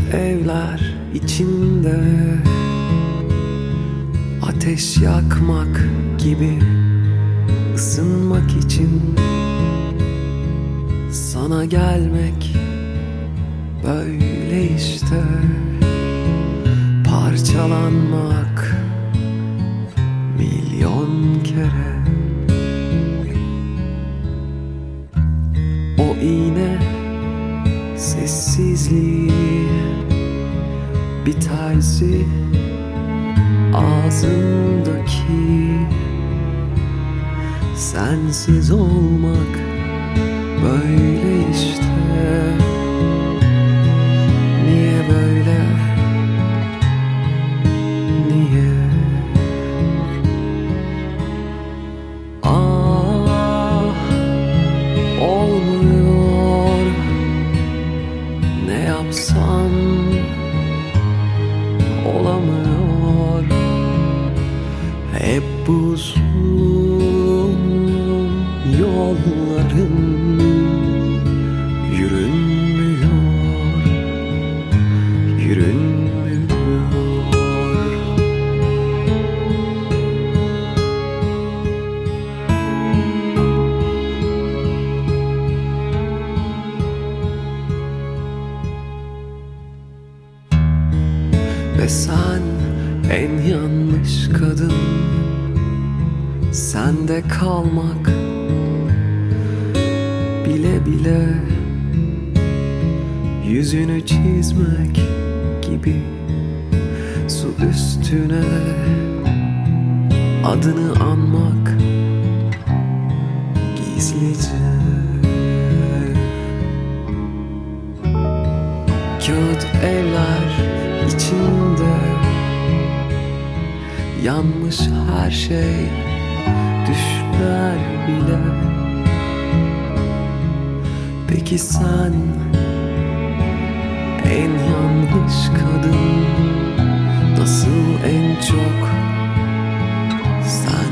evler içinde ateş yakmak gibi, ısınmak için sana gelmek böyle işte. Parçalanmak milyon kere. O iğne sessizliği, bir terzi ağzımdaki. Sensiz olmak böyle işte. Niye böyle? Niye? Ah, olmuyor. Ne yapsam olamıyor. Hep bu uzun yolların yürünmüyor, yürünmüyor. Ve sen en yanlış kadın, sende kalmak bile bile, yüzünü çizmek gibi. Su üstüne adını anmak gizlice. Kağıt evler içinde yanmış her şey, düşler bile. Peki sen en yanlış kadın, nasıl en çok sen